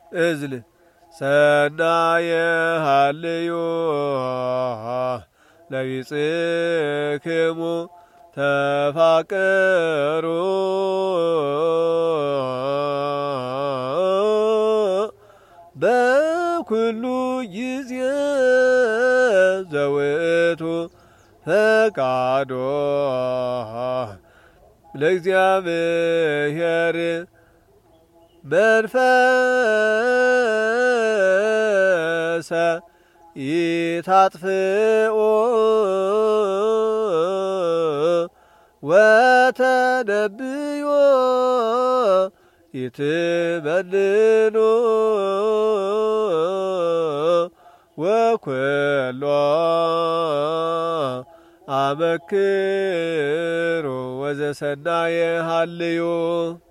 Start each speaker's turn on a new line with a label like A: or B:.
A: እዝል ሰናየ ሃልዮ ለቢጽክሙ ተፋቀሩ በኩሉ ጊዜ ዘውእቱ ፈቃዶ ለእግዚአብሔር መንፈሰ ይታጥፍኦ ወተነብዮ ይትመንኖ ወኩሎ አመክሮ ወዘሰናየ ሃልዮ